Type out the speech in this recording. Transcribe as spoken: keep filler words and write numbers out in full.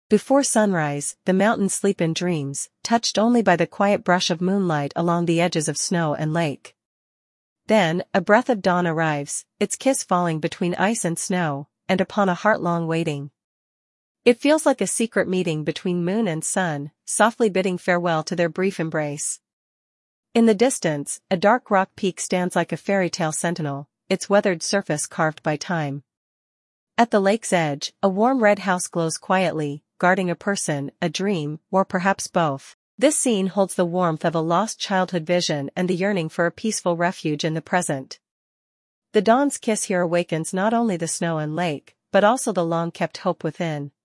Before sunrise, the mountains sleep in dreams, touched only by the quiet brush of moonlight along the edges of snow and lake. Then, a breath of dawn arrives, its kiss falling between ice and snow, and upon a heart long waiting. It feels like a secret meeting between moon and sun, softly bidding farewell to their brief embrace. In the distance, a dark rock peak stands like a fairy tale sentinel, its weathered surface carved by time. At the lake's edge, a warm red house glows quietly, guarding a person, a dream, or perhaps both. This scene holds the warmth of a lost childhood vision and the yearning for a peaceful refuge in the present. The dawn's kiss here awakens not only the snow and lake, but also the long-kept hope within.